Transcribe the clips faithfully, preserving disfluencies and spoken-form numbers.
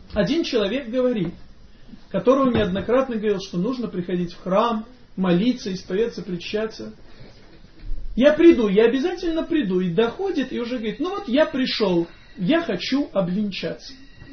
Один человек говорит, которому неоднократно говорил, что нужно приходить в храм, молиться, исповедаться, причащаться. Я приду, я обязательно приду. И доходит, и уже говорит, ну вот я пришел, я хочу обвенчаться.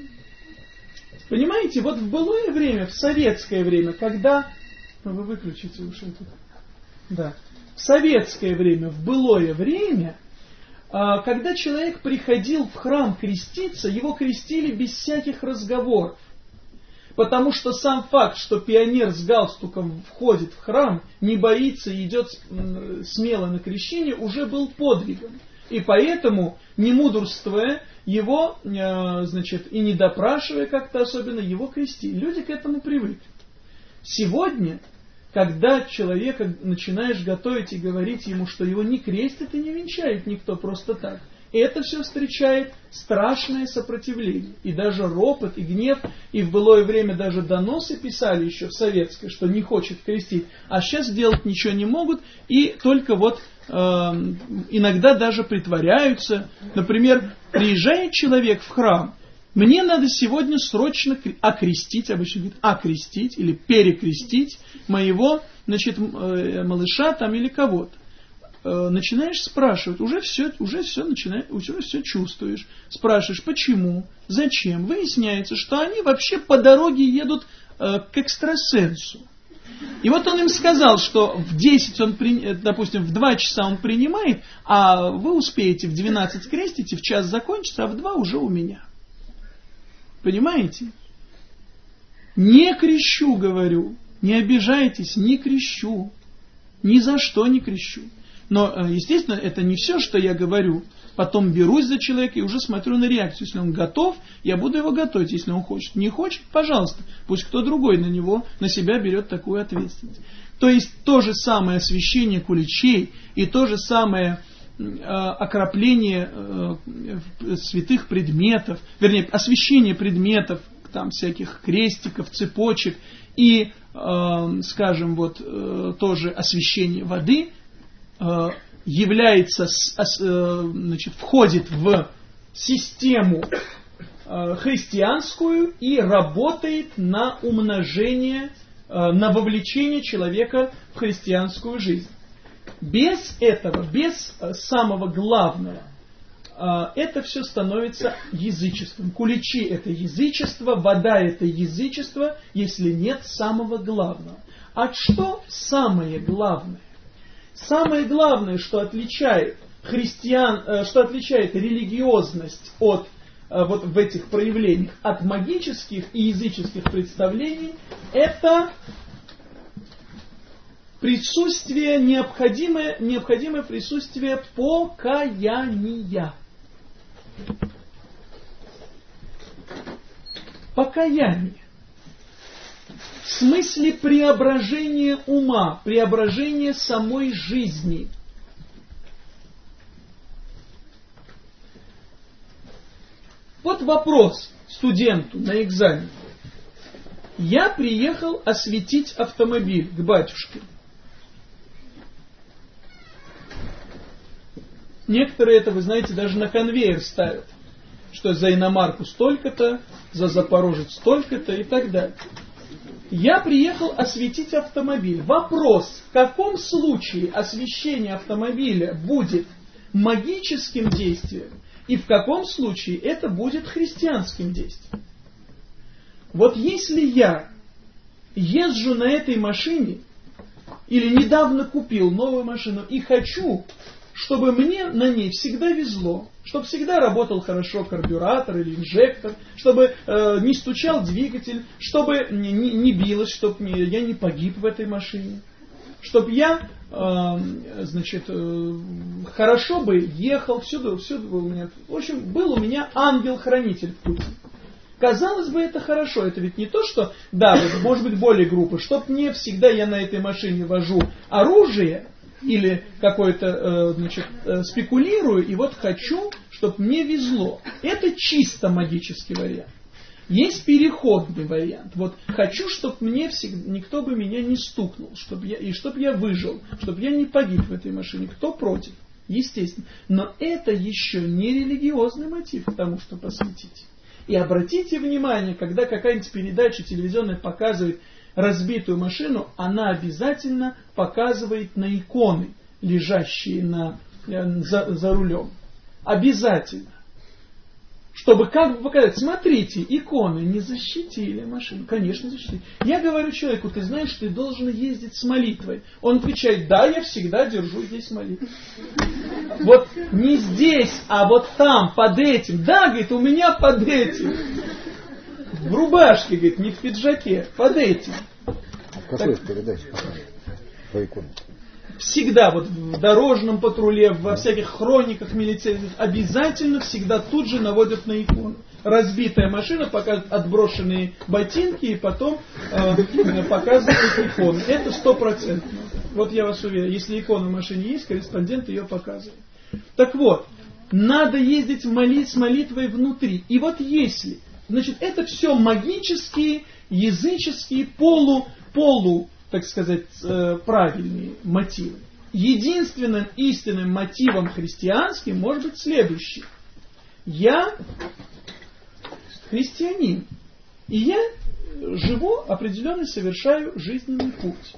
Понимаете, вот в былое время, в советское время, когда... Вы выключите уж это. Да. В советское время, в былое время, когда человек приходил в храм креститься, его крестили без всяких разговоров. Потому что сам факт, что пионер с галстуком входит в храм, не боится и идет смело на крещение, уже был подвигом. И поэтому, не мудрствуя, его, значит, и не допрашивая как-то особенно, его крестили. Люди к этому привыкли. Сегодня, когда человека начинаешь готовить и говорить ему, что его не крестит и не венчает никто просто так, это все встречает страшное сопротивление. И даже ропот, и гнев, и в былое время даже доносы писали еще в советское, что не хочет крестить, а сейчас делать ничего не могут, и только вот э, иногда даже притворяются. Например, приезжает человек в храм, мне надо сегодня срочно окрестить, обычно говорит, окрестить или перекрестить моего, значит, малыша там или кого-то. Начинаешь спрашивать, уже все, уже все начинаешь, уже все чувствуешь. Спрашиваешь, почему, зачем. Выясняется, что они вообще по дороге едут э, к экстрасенсу. И вот он им сказал, что в десять он, допустим, в два часа он принимает, а вы успеете в двенадцать крестите, в час закончится, а в два уже у меня. Понимаете? Не крещу, говорю, не обижайтесь, не крещу. Ни за что не крещу. Но, естественно, это не все, что я говорю. Потом берусь за человека и уже смотрю на реакцию. Если он готов, я буду его готовить, если он хочет. Не хочет, пожалуйста, пусть кто другой на него, на себя берет такую ответственность. То есть, то же самое освящение куличей и то же самое э, окропление э, святых предметов, вернее, освящение предметов, там, всяких крестиков, цепочек и, э, скажем, вот, э, тоже освящение воды – является, значит, входит в систему христианскую и работает на умножение, на вовлечение человека в христианскую жизнь. Без этого, без самого главного, это все становится язычеством. Куличи – это язычество, вода – это язычество, если нет самого главного. А что самое главное? Самое главное, что отличает христиан, что отличает религиозность от вот в этих проявлениях от магических и языческих представлений, это присутствие, необходимое, необходимое присутствие покаяния. Покаяние. В смысле преображения ума, преображения самой жизни. Вот вопрос студенту на экзамене. Я приехал осветить автомобиль к батюшке. Некоторые это, вы знаете, даже на конвейер ставят. Что за иномарку столько-то, за Запорожец столько-то и так далее. Я приехал осветить автомобиль. Вопрос, в каком случае освещение автомобиля будет магическим действием, и в каком случае это будет христианским действием. Вот если я езжу на этой машине, или недавно купил новую машину, и хочу, чтобы мне на ней всегда везло, чтобы всегда работал хорошо карбюратор или инжектор, чтобы э, не стучал двигатель, чтобы не, не, не билось, чтобы не, я не погиб в этой машине, чтобы я э, значит, э, хорошо бы ехал, всюду, всюду был у меня, в общем, был у меня ангел-хранитель в пути. Казалось бы, это хорошо, это ведь не то, что, да, может быть более грубо, чтобы мне всегда я на этой машине вожу оружие, или какое-то, э, значит, э, спекулирую, и вот хочу, чтобы мне везло. Это чисто магический вариант. Есть переходный вариант. Вот хочу, чтобы мне всегда, никто бы меня не стукнул, чтобы я, и чтобы я выжил, чтобы я не погиб в этой машине. Кто против? Естественно. Но это еще не религиозный мотив к тому, чтобы посвятить. И обратите внимание, когда какая-нибудь передача телевизионная показывает разбитую машину, она обязательно показывает на иконы, лежащие на, за, за рулем. Обязательно. Чтобы как бы показать, смотрите, иконы не защитили машину. Конечно, защитили. Я говорю человеку, ты знаешь, ты должен ездить с молитвой. Он отвечает, да, я всегда держу здесь молитву. Вот не здесь, а вот там, под этим. Да, говорит, у меня под этим. В рубашке, говорит, не в пиджаке, под этим. В какой передаче по иконе? Всегда, вот в дорожном патруле, во всяких хрониках милицейских, обязательно всегда тут же наводят на икону. Разбитая машина, показывает отброшенные ботинки, и потом э, показывают икону. Это стопроцентно. Вот я вас уверяю, если икона в машине есть, корреспондент ее показывает. Так вот, надо ездить молить, с молитвой внутри. И вот если, значит, это все магические, языческие, полу, полу, так сказать, правильные мотивы. Единственным истинным мотивом христианским может быть следующий. Я христианин, и я живу, определенно совершаю жизненный путь.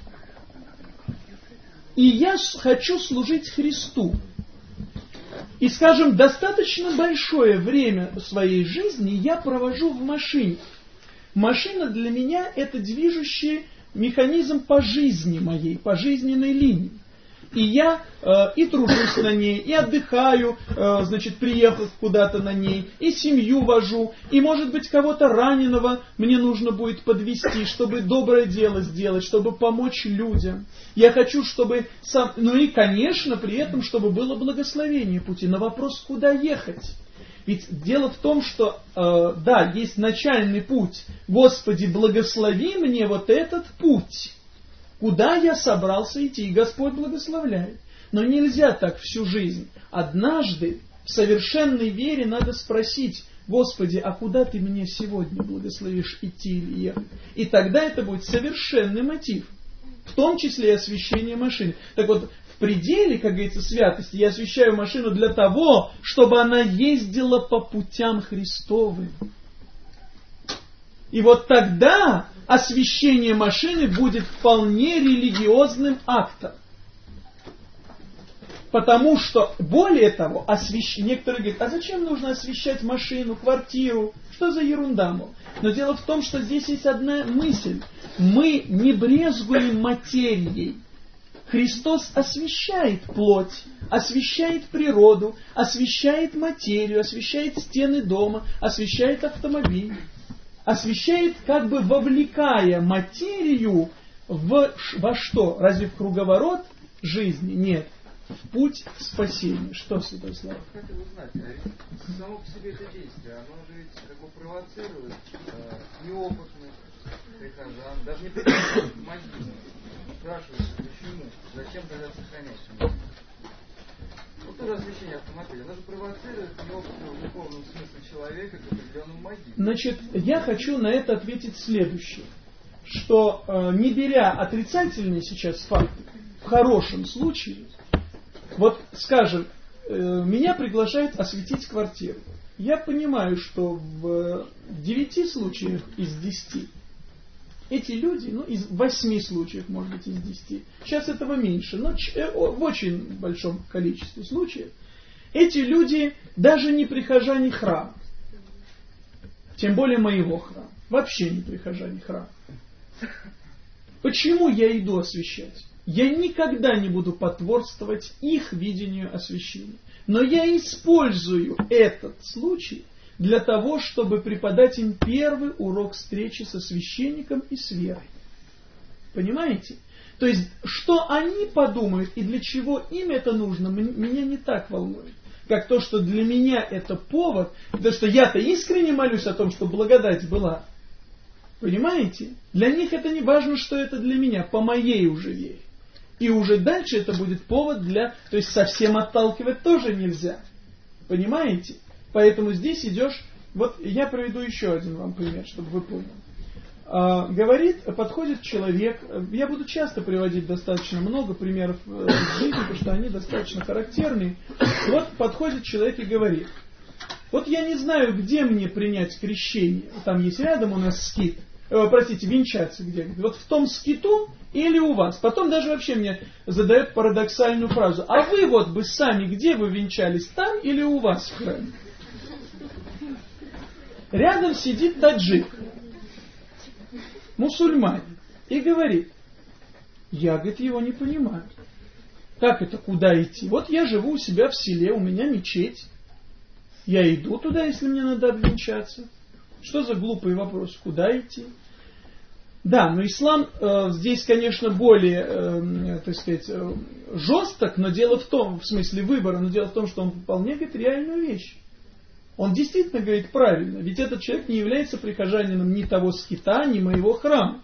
И я хочу служить Христу. И, скажем, достаточно большое время своей жизни я провожу в машине. Машина для меня это движущий механизм по жизни моей, по жизненной линии. И я э, и тружусь на ней, и отдыхаю, э, значит, приехав куда-то на ней, и семью вожу, и, может быть, кого-то раненого мне нужно будет подвести, чтобы доброе дело сделать, чтобы помочь людям. Я хочу, чтобы сам... Ну и, конечно, при этом, чтобы было благословение пути. На вопрос, куда ехать? Ведь дело в том, что, э, да, есть начальный путь. Господи, благослови мне вот этот путь. Куда я собрался идти? И Господь благословляет. Но нельзя так всю жизнь. Однажды в совершенной вере надо спросить, Господи, а куда ты меня сегодня благословишь идти или ехать? И тогда это будет совершенный мотив. В том числе и освящение машины. Так вот, в пределе, как говорится, святости я освящаю машину для того, чтобы она ездила по путям Христовым. И вот тогда освящение машины будет вполне религиозным актом. Потому что, более того, освящ... некоторые говорят, а зачем нужно освящать машину, квартиру? Что за ерунда, мол? Но дело в том, что здесь есть одна мысль. Мы не брезгуем материей. Христос освящает плоть, освящает природу, освящает материю, освящает стены дома, освящает автомобиль. Освящает, как бы вовлекая материю в, во что? Разве в круговорот жизни? Нет. В путь к спасению. Что, Святой Слава? Как это узнать? Само по себе это действие, оно же ведь как бы провоцирует э, неопытных прихожан, даже не прихожан, могильных. Спрашивают, почему? Зачем тогда сохранять? Вот тоже освящение автомобиля. Оно же провоцирует неопытного в духовном смысле человека к определенному могиле. Значит, я хочу на это ответить следующее. Что э, не беря отрицательные сейчас факты, в хорошем случае, вот, скажем, э, меня приглашают осветить квартиру. Я понимаю, что в девяти случаях из десяти эти люди, ну, из восьми случаев, может быть, из десяти, сейчас этого меньше, но в очень большом количестве случаев, эти люди даже не прихожане храма, тем более моего храма, вообще не прихожане храма. Почему я иду освящать? Я никогда не буду потворствовать их видению освящения. Но я использую этот случай для того, чтобы преподать им первый урок встречи со священником и с верой. Понимаете? То есть, что они подумают и для чего им это нужно, меня не так волнует. Как то, что для меня это повод, потому что я-то искренне молюсь о том, чтобы благодать была. Понимаете? Для них это не важно, что это для меня, по моей уже вере. И уже дальше это будет повод для... То есть совсем отталкивать тоже нельзя. Понимаете? Поэтому здесь идешь... Вот я приведу еще один вам пример, чтобы вы поняли. А, говорит, подходит человек... Я буду часто приводить достаточно много примеров из жизни, потому что они достаточно характерные. Вот подходит человек и говорит: Вот я не знаю, где мне принять крещение. Там есть рядом у нас скит. Э, простите, венчаться где? Вот в том скиту или у вас. Потом даже вообще мне задают парадоксальную фразу. А вы вот бы сами, где вы венчались, там или у вас в храме? Рядом сидит таджик, мусульманин, и говорит, я, говорит, его не понимаю. Как это, куда идти? Вот я живу у себя в селе, у меня мечеть. Я иду туда, если мне надо обвенчаться. Что за глупый вопрос? Куда идти? Да, но ислам э, здесь, конечно, более, э, так сказать, э, жесток, но дело в том, в смысле выбора, но дело в том, что он вполне говорит реальную вещь. Он действительно говорит правильно, ведь этот человек не является прихожанином ни того скита, ни моего храма.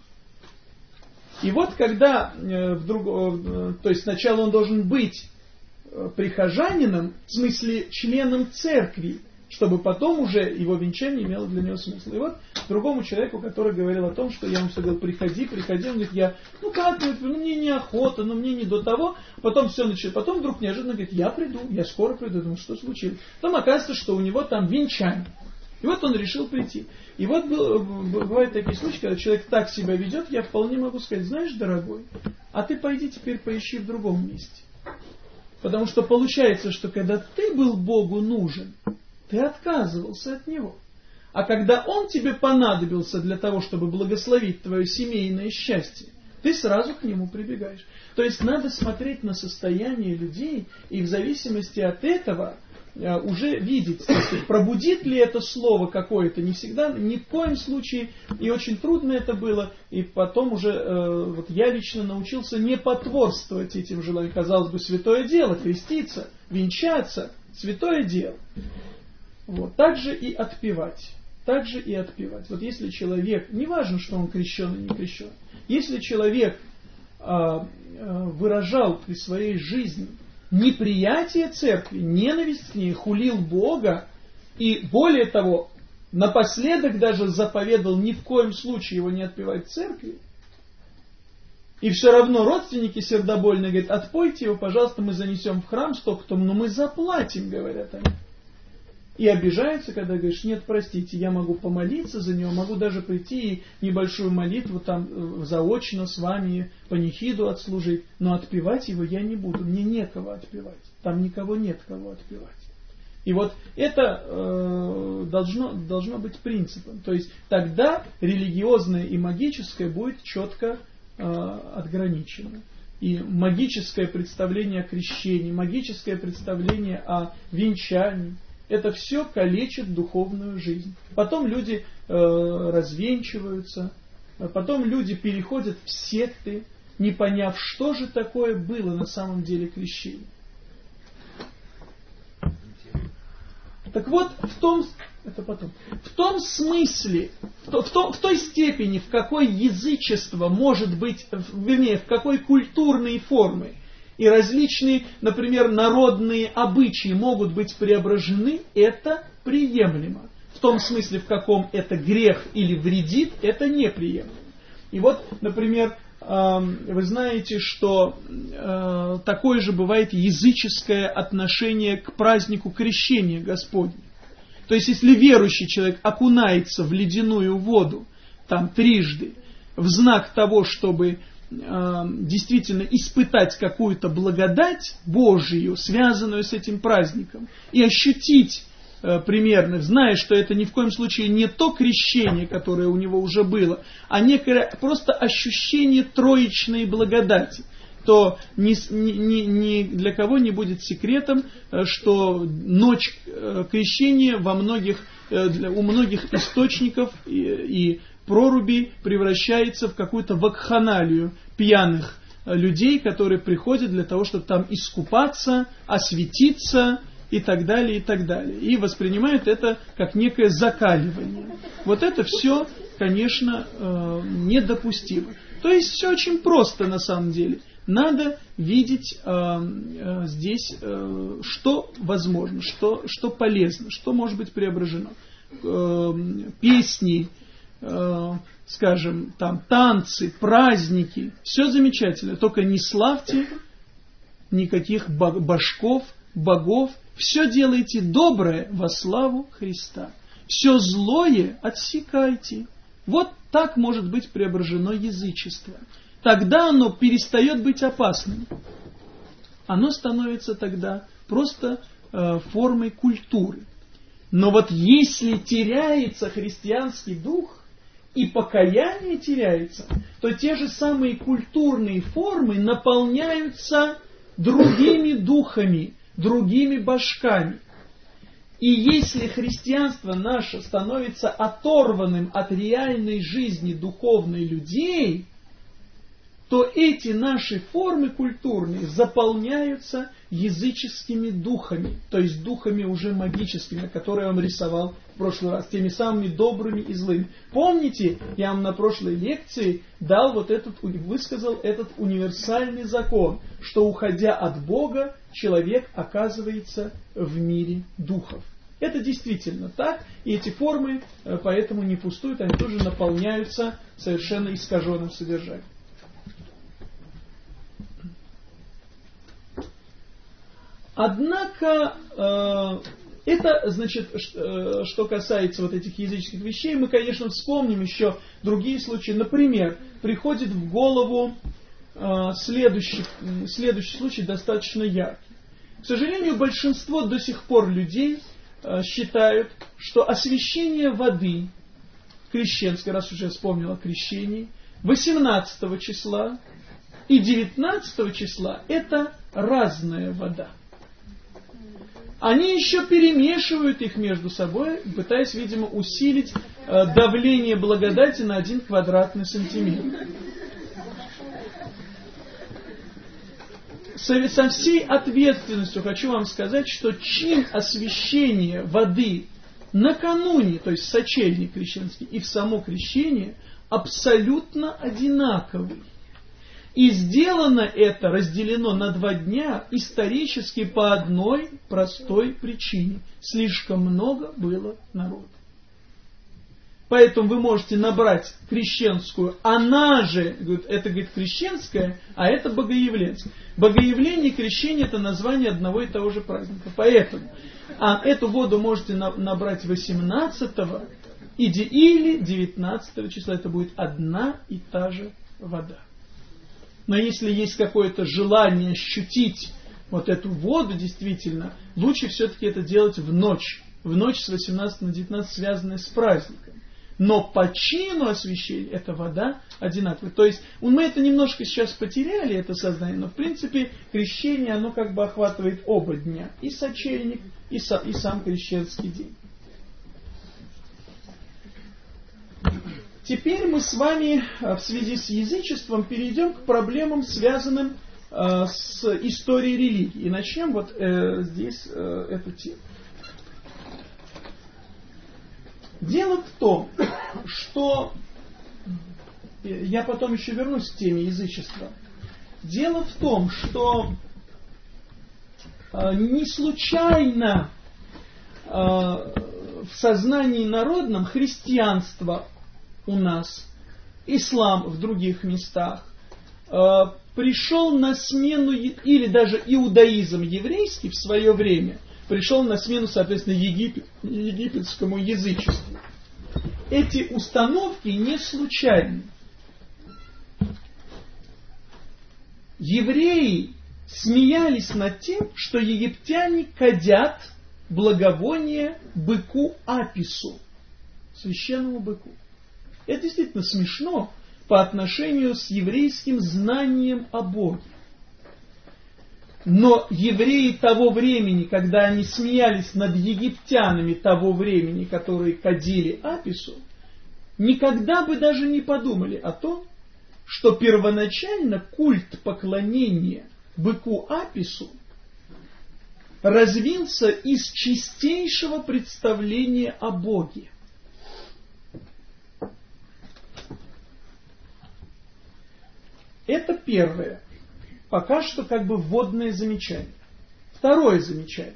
И вот когда, э, вдруг, э, то есть сначала он должен быть э, прихожанином, в смысле членом церкви, чтобы потом уже его венчание имело для него смысл. И вот другому человеку, который говорил о том, что я ему все говорил, приходи, приходи, он говорит, я, ну как, ну мне неохота, ну мне не до того, потом все начали, потом вдруг неожиданно говорит, я приду, я скоро приду, думаю, что случилось? Потом оказывается, что у него там венчание. И вот он решил прийти. И вот бывают такие случаи, когда человек так себя ведет, я вполне могу сказать, знаешь, дорогой, а ты пойди теперь поищи в другом месте. Потому что получается, что когда ты был Богу нужен, ты отказывался от Него. А когда Он тебе понадобился для того, чтобы благословить твое семейное счастье, ты сразу к Нему прибегаешь. То есть надо смотреть на состояние людей и в зависимости от этого э, уже видеть, пробудит ли это слово какое-то, не всегда, ни в коем случае, и очень трудно это было, и потом уже, э, вот я лично научился не потворствовать этим желаниям. Казалось бы, святое дело, креститься, венчаться, святое дело. Вот. Также и отпевать. Также и отпевать. Вот если человек, не важно, что он крещен или не крещен, если человек а, а, выражал при своей жизни неприятие церкви, ненависть к ней, хулил Бога, и более того, напоследок даже заповедал ни в коем случае его не отпевать в церкви, и все равно родственники сердобольные говорят, отпойте его, пожалуйста, мы занесем в храм столько-то, но мы заплатим, говорят они. И обижаются, когда говоришь, нет, простите, я могу помолиться за него, могу даже прийти и небольшую молитву там заочно с вами панихиду отслужить, но отпевать его я не буду, мне некого отпевать, там никого нет кого отпевать. И вот это э, должно, должно быть принципом, то есть тогда религиозное и магическое будет четко э, отграничено. И магическое представление о крещении, магическое представление о венчании, это все калечит духовную жизнь. Потом люди э, развенчиваются, потом люди переходят в секты, не поняв, что же такое было на самом деле крещение. Так вот, в том, это потом, в том смысле, в, то, в, том, в той степени, в какой язычество может быть, вернее, в какой культурной формы, и различные, например, народные обычаи могут быть преображены, это приемлемо. В том смысле, в каком это грех или вредит, это неприемлемо. И вот, например, вы знаете, что такое же бывает языческое отношение к празднику крещения Господня. То есть, если верующий человек окунается в ледяную воду, там трижды, в знак того, чтобы действительно испытать какую-то благодать Божию, связанную с этим праздником, и ощутить э, примерно, зная, что это ни в коем случае не то крещение, которое у него уже было, а некое просто ощущение троичной благодати, то ни, ни, ни для кого не будет секретом, что ночь крещения во многих, у многих источников и, и проруби превращается в какую-то вакханалию пьяных людей, которые приходят для того, чтобы там искупаться, осветиться и так далее, и так далее. И воспринимают это как некое закаливание. Вот это все, конечно, недопустимо. То есть все очень просто на самом деле. Надо видеть э, э, здесь, э, что возможно, что, что полезно, что может быть преображено. Э, песни, э, скажем, там, танцы, праздники, все замечательно. Только не славьте никаких божков, богов Все делайте доброе во славу Христа. Все злое отсекайте. Вот так может быть преображено язычество. Тогда оно перестает быть опасным. Оно становится тогда просто э, формой культуры. Но вот если теряется христианский дух, и покаяние теряется, то те же самые культурные формы наполняются другими духами, другими башками. И если христианство наше становится оторванным от реальной жизни духовной людей, то эти наши формы культурные заполняются языческими духами, то есть духами уже магическими, которые я вам рисовал в прошлый раз, теми самыми добрыми и злыми. Помните, я вам на прошлой лекции дал вот этот, высказал этот универсальный закон, что уходя от Бога, человек оказывается в мире духов. Это действительно так, и эти формы поэтому не пустуют, они тоже наполняются совершенно искаженным содержанием. Однако, э, это, значит, э, что касается вот этих языческих вещей, мы, конечно, вспомним еще другие случаи. Например, приходит в голову э, следующий, следующий случай, достаточно яркий. К сожалению, большинство до сих пор людей э, считают, что освящение воды, крещенской, раз уже я вспомнил о крещении, восемнадцатого числа и девятнадцатого числа это разная вода. Они еще перемешивают их между собой, пытаясь, видимо, усилить э, давление благодати на один квадратный сантиметр. Со, со всей ответственностью хочу вам сказать, что чин освящения воды накануне, то есть сочельник крещенский и в само крещение, абсолютно одинаковый. И сделано это, разделено на два дня, исторически по одной простой причине. Слишком много было народа. Поэтому вы можете набрать крещенскую, она же, это, говорит, крещенская, а это богоявленская. Богоявление и крещение — это название одного и того же праздника. Поэтому а эту воду можете набрать восемнадцатого или девятнадцатого числа. Это будет одна и та же вода. Но если есть какое-то желание ощутить вот эту воду действительно, лучше все-таки это делать в ночь. В ночь с восемнадцатого на девятнадцатое, связанная с праздником. Но по чину освящения эта вода одинаковая. То есть мы это немножко сейчас потеряли, это сознание, но в принципе крещение, оно как бы охватывает оба дня. И сочельник, и, со, и сам крещенский день. Теперь мы с вами в связи с язычеством перейдем к проблемам, связанным э, с историей религии. И начнем вот э, здесь э, эту тему. Дело в том, что... Я потом еще вернусь к теме язычества. Дело в том, что э, не случайно э, в сознании народном христианство у нас, ислам в других местах, э, пришел на смену, или даже иудаизм еврейский в свое время, пришел на смену, соответственно, Египет, египетскому язычеству. Эти установки не случайны. Евреи смеялись над тем, что египтяне кадят благовоние быку Апису, священному быку. Это действительно смешно по отношению с еврейским знанием о Боге. Но евреи того времени, когда они смеялись над египтянами того времени, которые кадили Апису, никогда бы даже не подумали о том, что первоначально культ поклонения быку Апису развился из чистейшего представления о Боге. Это первое. Пока что как бы вводное замечание. Второе замечание.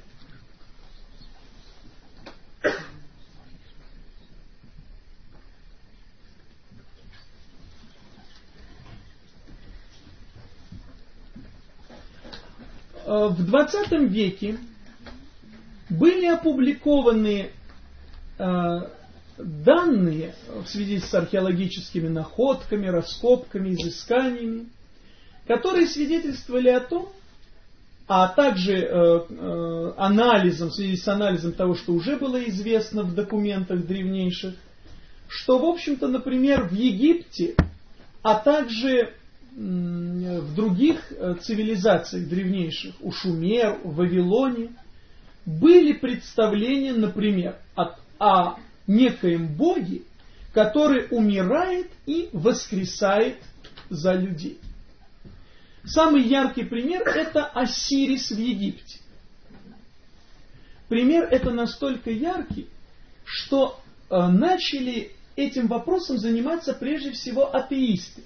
В двадцатом веке были опубликованы э, данные в связи с археологическими находками, раскопками, изысканиями, которые свидетельствовали о том, а также э, э, анализом, в связи с анализом того, что уже было известно в документах древнейших, что, в общем-то, например, в Египте, а также м, в других э, цивилизациях древнейших, у шумер, в Вавилоне, были представления, например, о, о некоем боге, который умирает и воскресает за людей. Самый яркий пример – это Осирис в Египте. Пример это настолько яркий, что э, начали этим вопросом заниматься прежде всего атеисты,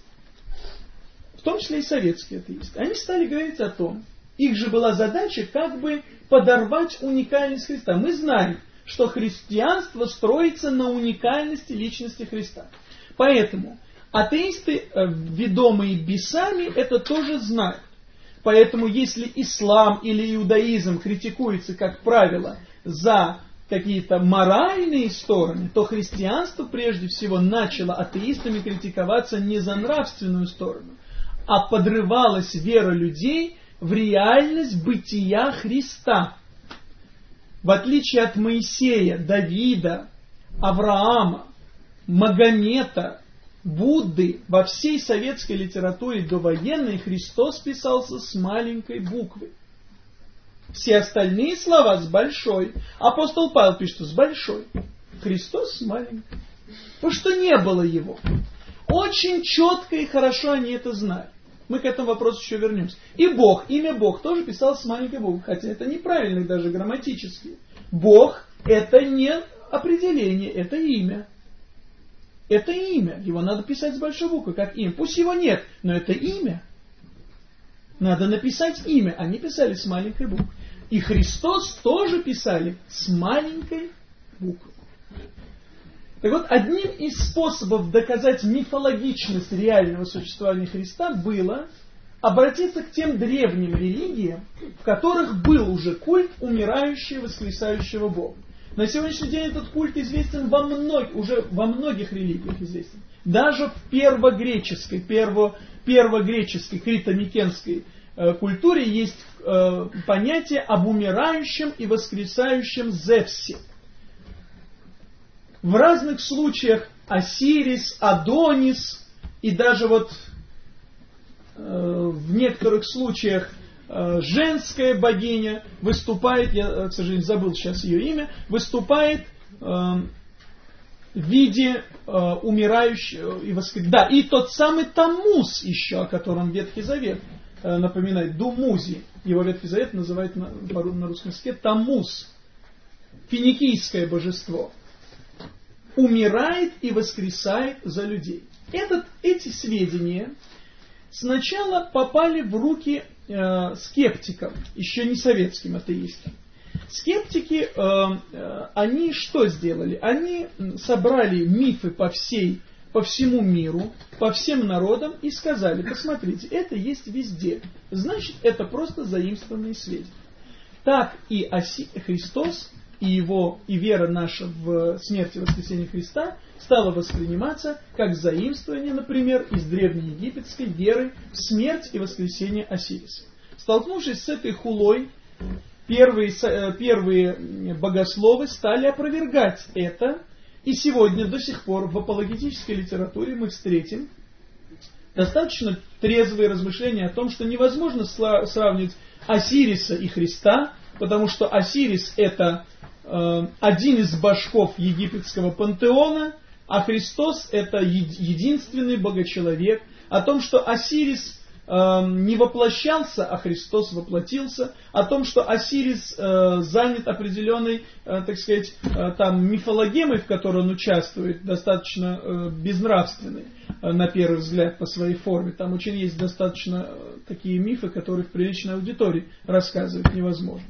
в том числе и советские атеисты. Они стали говорить о том, их же была задача как бы подорвать уникальность Христа. Мы знаем, что христианство строится на уникальности личности Христа. Поэтому атеисты, ведомые бесами, это тоже знают. Поэтому если ислам или иудаизм критикуется, как правило, за какие-то моральные стороны, то христианство прежде всего начало атеистами критиковаться не за нравственную сторону, а подрывалась вера людей в реальность бытия Христа. В отличие от Моисея, Давида, Авраама, Магомета, Будды, во всей советской литературе довоенной Христос писался с маленькой буквы. Все остальные слова с большой. Апостол Павел пишет с большой. Христос с маленькой. Потому что не было его. Очень четко и хорошо они это знают. Мы к этому вопросу еще вернемся. И Бог, имя Бог тоже писалось с маленькой буквы. Хотя это неправильно даже грамматически. Бог это не определение, это имя. Это имя. Его надо писать с большой буквы, как имя. Пусть его нет, но это имя. Надо написать имя. Они писали с маленькой буквы. И Христос тоже писали с маленькой буквы. Так вот, одним из способов доказать мифологичность реального существования Христа было обратиться к тем древним религиям, в которых был уже культ умирающего, воскресающего Бога. На сегодняшний день этот культ известен во многих, уже во многих религиях известен. Даже в первогреческой, перво, первогреческой, крито-микенской э, культуре есть э, понятие об умирающем и воскресающем Зевсе. В разных случаях Осирис, Адонис и даже вот э, в некоторых случаях женская богиня выступает, я, к сожалению, забыл сейчас ее имя, выступает э, в виде э, умирающего и воскресающего. Да, и тот самый Таммуз еще, о котором Ветхий Завет э, напоминает, Думузи, его Ветхий Завет называют на, на русском языке Таммуз, финикийское божество, умирает и воскресает за людей. Этот, эти сведения сначала попали в руки э, скептиков, еще не советским атеистам. Скептики, э, э, они что сделали? Они собрали мифы по, всей, по всему миру, по всем народам и сказали, посмотрите, это есть везде. Значит, это просто заимствованные сведения. Так и Оси, Христос и его и вера наша в смерть и воскресение Христа стала восприниматься как заимствование, например, из древнеегипетской веры в смерть и воскресение Осириса. Столкнувшись с этой хулой, первые, первые богословы стали опровергать это, и сегодня до сих пор в апологетической литературе мы встретим достаточно трезвые размышления о том, что невозможно сравнивать Осириса и Христа, потому что Осирис это э, один из божков египетского пантеона, а Христос это единственный богочеловек. О том, что Осирис э, не воплощался, а Христос воплотился. О том, что Осирис э, занят определенной, э, так сказать, э, там, мифологемой, в которой он участвует, достаточно э, безнравственной, э, на первый взгляд, по своей форме. Там очень есть достаточно э, такие мифы, которые в приличной аудитории рассказывать невозможно.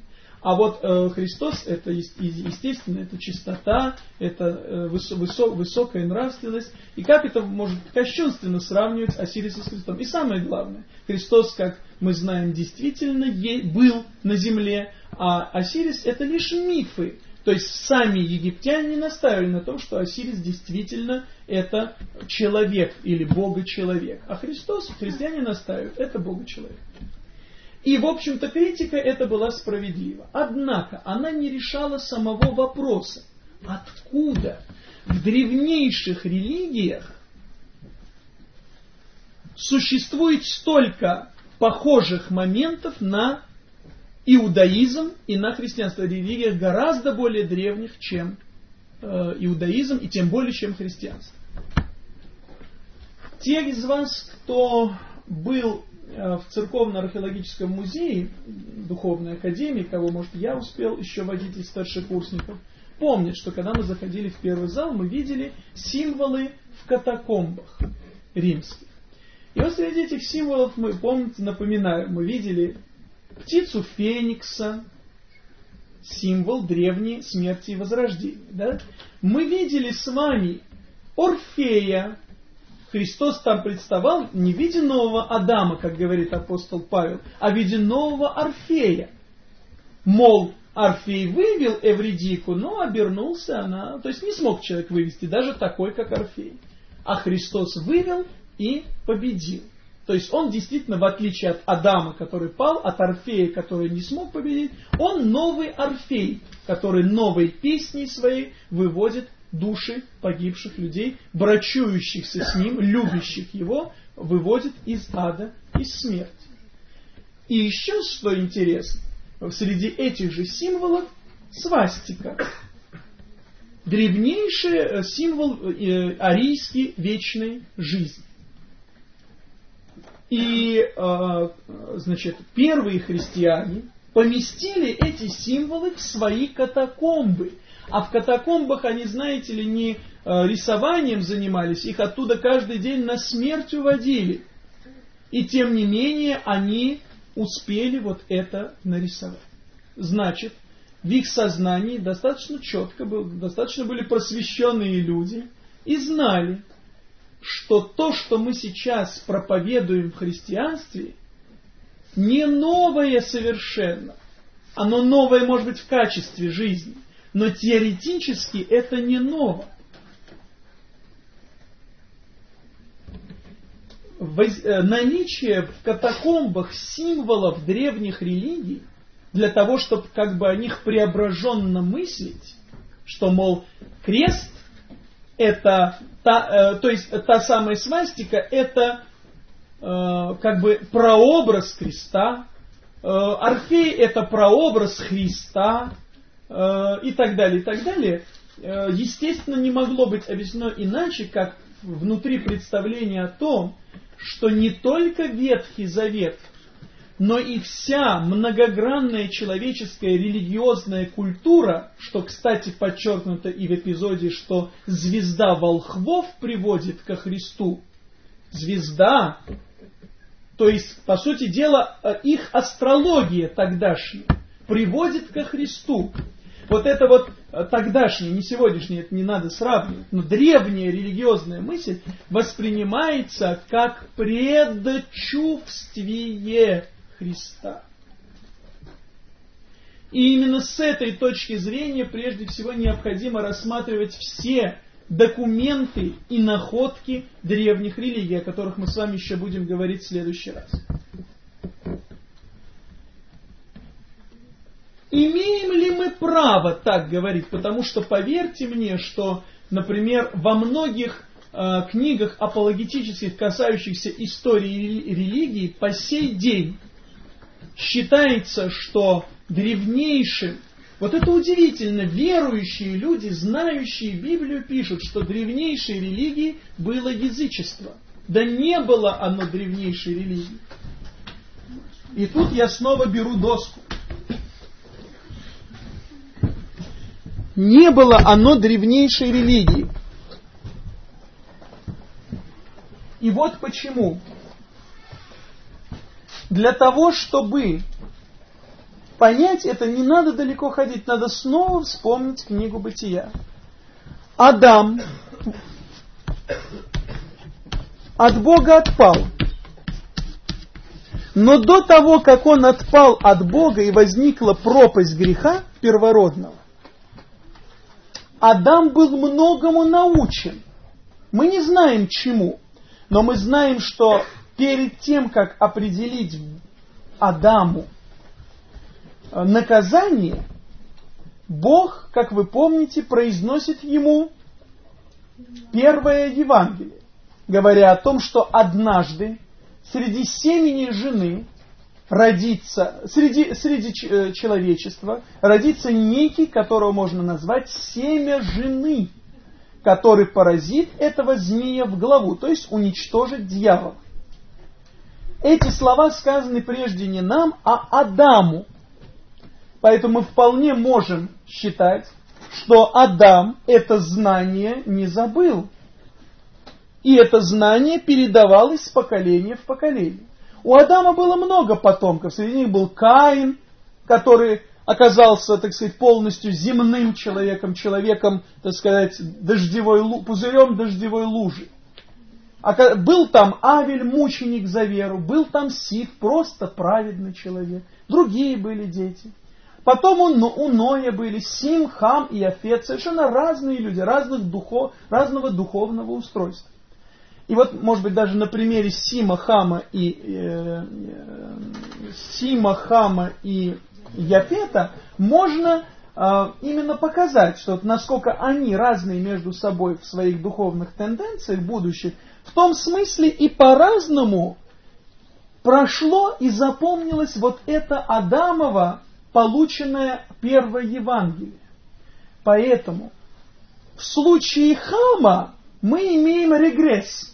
А вот э, Христос, это естественно, это чистота, это э, высо, высо, высокая нравственность. И как это может кощунственно сравнивать Осириса с Христом? И самое главное, Христос, как мы знаем, действительно е- был на земле, а Осирис это лишь мифы. То есть сами египтяне настаивали на том, что Осирис действительно это человек или бога-человек. А Христос, христиане настаивают, это бога-человек. И, в общем-то, критика эта была справедлива. Однако, она не решала самого вопроса, откуда в древнейших религиях существует столько похожих моментов на иудаизм и на христианство. Религиях гораздо более древних, чем э, иудаизм, и тем более, чем христианство. Те из вас, кто был в церковно-археологическом музее Духовной Академии, кого, может, я успел еще водить из старшекурсников, помнят, что когда мы заходили в первый зал, мы видели символы в катакомбах римских. И вот среди этих символов мы, помните, напоминаю, мы видели птицу Феникса, символ древней смерти и возрождения. Да? Мы видели с вами Орфея. Христос там представал не в виде нового Адама, как говорит апостол Павел, а в виде нового Орфея. Мол, Орфей вывел Эвридику, но обернулся она, то есть не смог человек вывести, даже такой, как Орфей. А Христос вывел и победил. То есть он действительно, в отличие от Адама, который пал, от Орфея, который не смог победить, он новый Орфей, который новой песней своей выводит души погибших людей, брачующихся с ним, любящих его, выводит из ада, из смерти. И еще что интересно, среди этих же символов свастика. Древнейший символ э, арийский вечной жизни. И, э, значит, первые христиане поместили эти символы в свои катакомбы. А в катакомбах они, знаете ли, не рисованием занимались, их оттуда каждый день на смерть уводили. И тем не менее они успели вот это нарисовать. Значит, в их сознании достаточно четко был, достаточно были просвещенные люди и знали, что то, что мы сейчас проповедуем в христианстве, не новое совершенно. Оно новое, может быть, в качестве жизни. Но теоретически это не ново. Наличие в катакомбах символов древних религий для того, чтобы как бы о них преображенно мыслить, что, мол, крест это та, э, то есть та самая свастика это э, как бы прообраз креста, э, Орфей это прообраз Христа, и так далее, и так далее, естественно, не могло быть объяснено иначе, как внутри представления о том, что не только Ветхий Завет, но и вся многогранная человеческая религиозная культура, что, кстати, подчеркнуто и в эпизоде, что звезда волхвов приводит ко Христу, звезда, то есть, по сути дела, их астрология тогдашняя, приводит ко Христу. Вот это вот тогдашняя, не сегодняшняя, это не надо сравнивать, но древняя религиозная мысль воспринимается как предчувствие Христа. И именно с этой точки зрения прежде всего необходимо рассматривать все документы и находки древних религий, о которых мы с вами еще будем говорить в следующий раз. Имеем ли мы право так говорить? Потому что поверьте мне, что, например, во многих э, книгах апологетических, касающихся истории религии, по сей день считается, что древнейшим, вот это удивительно, верующие люди, знающие Библию, пишут, что древнейшей религией было язычество. Да не было оно древнейшей религией. И тут я снова беру доску. Не было оно древнейшей религией. И вот почему. Для того, чтобы понять это, не надо далеко ходить, надо снова вспомнить книгу Бытия. Адам от Бога отпал. Но до того, как он отпал от Бога и возникла пропасть греха первородного, Адам был многому научен. Мы не знаем чему, но мы знаем, что перед тем, как определить Адаму наказание, Бог, как вы помните, произносит ему первое Евангелие, говоря о том, что однажды среди семени жены родится, среди, среди человечества родится некий, которого можно назвать семя жены, который поразит этого змея в главу, то есть уничтожит дьявола. Эти слова сказаны прежде не нам, а Адаму. Поэтому мы вполне можем считать, что Адам это знание не забыл. И это знание передавалось с поколения в поколение. У Адама было много потомков. Среди них был Каин, который оказался, так сказать, полностью земным человеком, человеком, так сказать, дождевой, пузырем дождевой лужи. Был там Авель, мученик за веру, был там Сиф, просто праведный человек. Другие были дети. Потом у, у Ноя были Сим, Хам и Яфет, совершенно разные люди, разных духов, разного духовного устройства. И вот, может быть, даже на примере Сима, Хама и э, э, Сима, Хама и Яфета можно э, именно показать, что вот насколько они разные между собой в своих духовных тенденциях будущих, в том смысле и по-разному прошло и запомнилось вот это Адамово полученное первое Евангелие. Поэтому в случае Хама мы имеем регресс.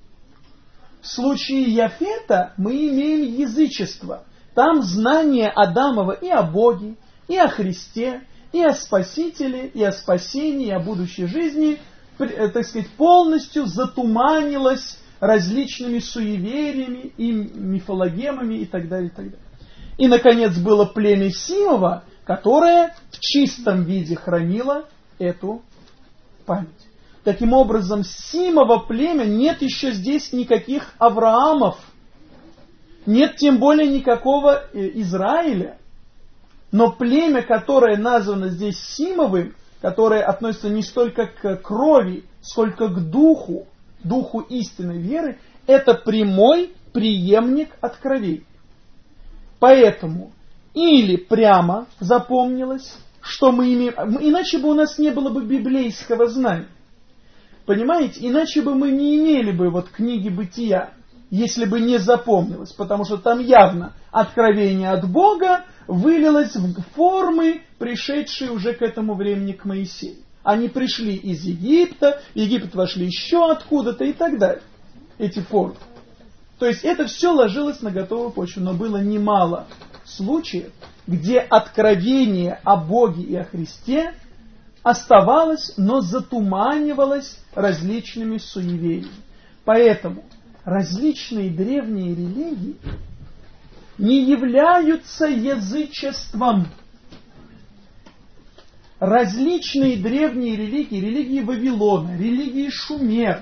В случае Яфета мы имеем язычество. Там знание Адамова и о Боге, и о Христе, и о Спасителе, и о спасении, и о будущей жизни, так сказать, полностью затуманилось различными суевериями и мифологемами и так далее, и так далее. И, наконец, было племя Симова, которое в чистом виде хранило эту память. Таким образом, Симово племя, нет еще здесь никаких Авраамов, нет тем более никакого Израиля. Но племя, которое названо здесь Симовым, которое относится не столько к крови, сколько к духу, духу истинной веры, это прямой преемник от кровей. Поэтому или прямо запомнилось, что мы имеем, иначе бы у нас не было бы библейского знания. Понимаете, иначе бы мы не имели бы вот книги Бытия, если бы не запомнилось, потому что там явно откровение от Бога вылилось в формы, пришедшие уже к этому времени к Моисею. Они пришли из Египта, в Египет вошли еще откуда-то и так далее. Эти формы. То есть это все ложилось на готовую почву, но было немало случаев, где откровение о Боге и о Христе оставалось, но затуманивалось различными суевериями. Поэтому различные древние религии не являются язычеством. Различные древние религии, религии Вавилона, религии Шумер,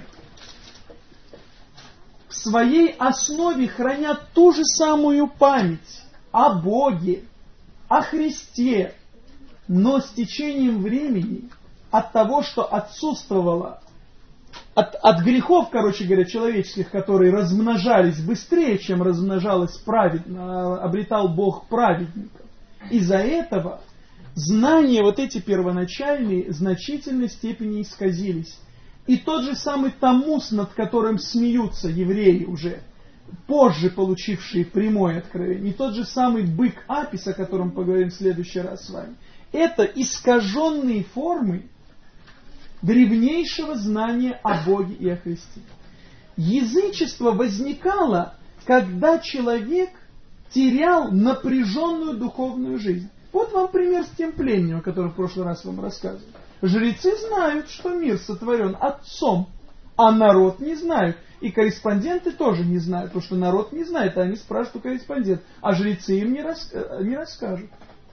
в своей основе хранят ту же самую память о Боге, о Христе, но с течением времени от того, что отсутствовало, от, от грехов, короче говоря, человеческих, которые размножались быстрее, чем размножалось праведно, обретал Бог праведников, из-за этого знания вот эти первоначальные в значительной степени исказились. И тот же самый Таммус, над которым смеются евреи уже, позже получившие прямое откровение, и тот же самый бык Апис, о котором поговорим в следующий раз с вами, это искаженные формы древнейшего знания о Боге и о Христе. Язычество возникало, когда человек терял напряженную духовную жизнь. Вот вам пример с тем племенем, о котором в прошлый раз вам рассказывал. Жрецы знают, что мир сотворен Отцом, а народ не знает. И корреспонденты тоже не знают, потому что народ не знает, а они спрашивают у корреспондентов, а жрецы им не, рас... не расскажут.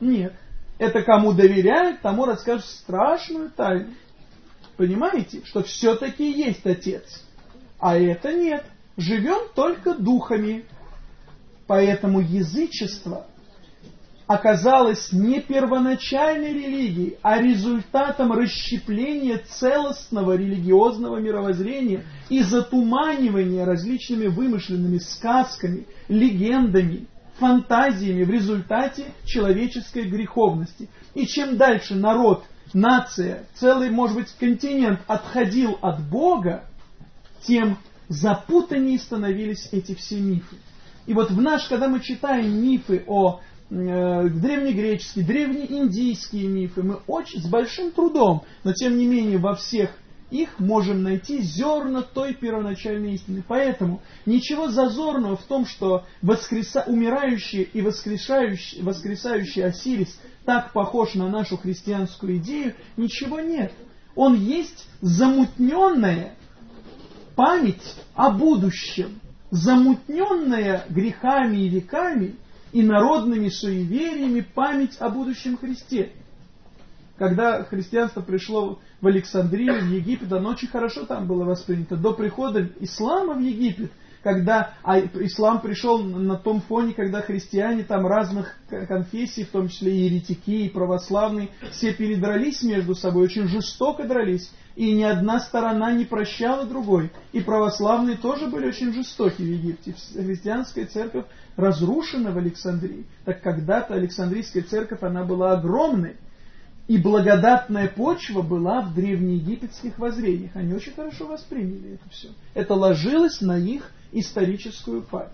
Нет. Это кому доверяют, тому расскажут страшную тайну. Понимаете, что все-таки есть Отец. А это нет. Живем только духами. Поэтому язычество оказалось не первоначальной религией, а результатом расщепления целостного религиозного мировоззрения и затуманивания различными вымышленными сказками, легендами, фантазиями в результате человеческой греховности. И чем дальше народ, нация, целый, может быть, континент отходил от Бога, тем запутаннее становились эти все мифы. И вот в наш, когда мы читаем мифы о э, древнегреческие, древнеиндийские мифы, мы очень, с большим трудом, но тем не менее во всех их можем найти зерна той первоначальной истины. Поэтому ничего зазорного в том, что воскреса... умирающий и воскрешающий, воскресающий Осирис так похож на нашу христианскую идею, ничего нет. Он есть замутненная память о будущем, замутненная грехами и веками и народными суевериями память о будущем Христе. Когда христианство пришло в Александрию, в Египет, оно очень хорошо там было воспринято. До прихода ислама в Египет, когда а ислам пришел на том фоне, когда христиане там разных конфессий, в том числе и еретики, и православные, все передрались между собой, очень жестоко дрались. И ни одна сторона не прощала другой. И православные тоже были очень жестоки в Египте. Христианская церковь разрушена в Александрии. Так когда-то Александрийская церковь, она была огромной. И благодатная почва была в древнеегипетских воззрениях. Они очень хорошо восприняли это все. Это ложилось на их историческую память.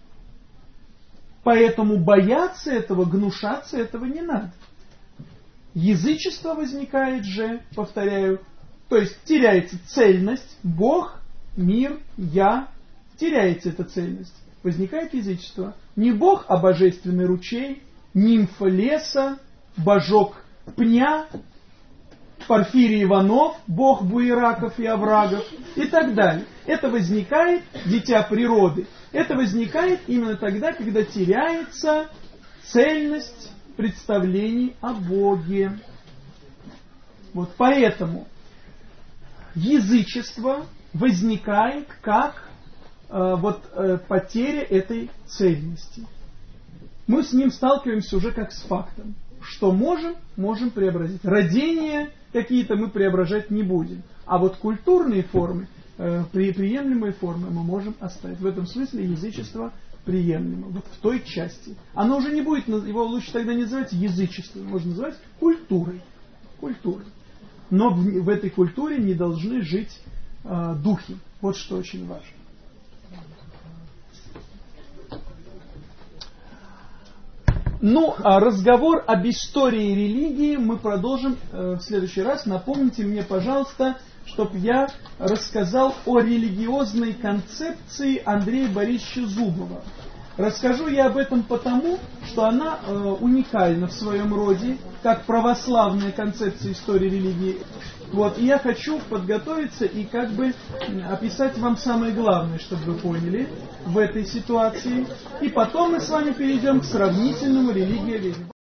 Поэтому бояться этого, гнушаться этого не надо. Язычество возникает же, повторяю, то есть теряется цельность, Бог, мир, я, теряется эта цельность. Возникает язычество. Не Бог, а божественный ручей, нимфа леса, божок пня, Порфирий Иванов, бог буераков и оврагов и так далее. Это возникает, дитя природы, это возникает именно тогда, когда теряется цельность представлений о Боге. Вот поэтому язычество возникает как э, вот, э, потеря этой цельности. Мы с ним сталкиваемся уже как с фактом. Что можем, можем преобразить. Родения какие-то мы преображать не будем. А вот культурные формы, э, при, приемлемые формы мы можем оставить. В этом смысле язычество приемлемо. Вот в той части. Оно уже не будет, его лучше тогда не называть язычеством, можно называть культурой. Культурой. Но в, в этой культуре не должны жить э, духи. Вот что очень важно. Ну, а разговор об истории религии мы продолжим э, в следующий раз. Напомните мне, пожалуйста, чтобы я рассказал о религиозной концепции Андрея Борисовича Зубова. Расскажу я об этом потому, что она э, уникальна в своем роде, как православная концепция истории религии. Вот, и я хочу подготовиться и как бы описать вам самое главное, чтобы вы поняли в этой ситуации. И потом мы с вами перейдем к сравнительному религии.